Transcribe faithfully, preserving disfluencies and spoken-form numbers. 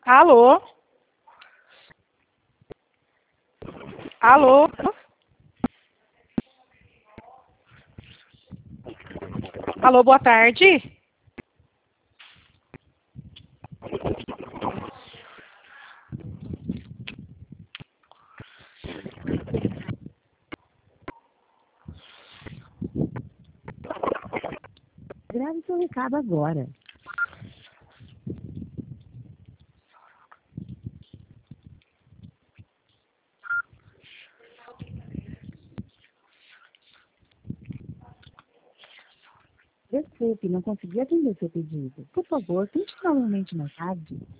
Alô? Alô? Alô, boa tarde. Grave seu recado agora. Desculpe, não consegui atender seu pedido. Por favor, tente novamente mais tarde.